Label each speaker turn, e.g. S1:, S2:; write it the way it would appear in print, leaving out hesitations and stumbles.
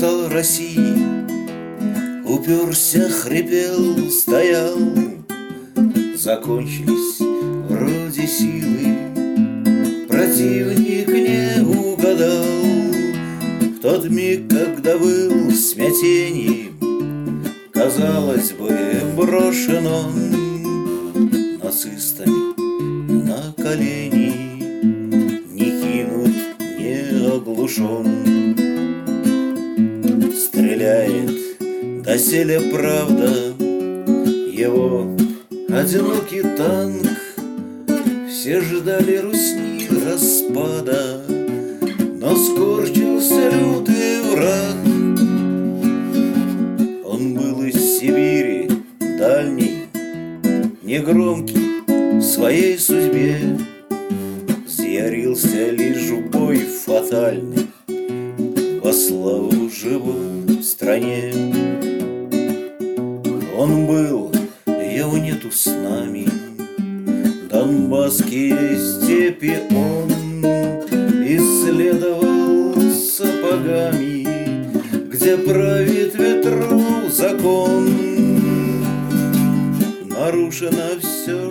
S1: апостол России, уперся, хрипел, стоял. Закончились вроде силы, противник не угадал. В тот миг, когда был в смятении, казалось бы, брошен он нацистами на колени, не кинут, не оглушен. Стреляет доселе правда его одинокий танк. Все ждали Русни распада, но скорчился лютый враг. Он был из Сибири дальней, негромкий в своей судьбе, взъярился лишь в бой фатальный во славу живой стране. Он был, его нету с нами, донбасские степи он исследовал сапогами, где правит ветру закон. Нарушено все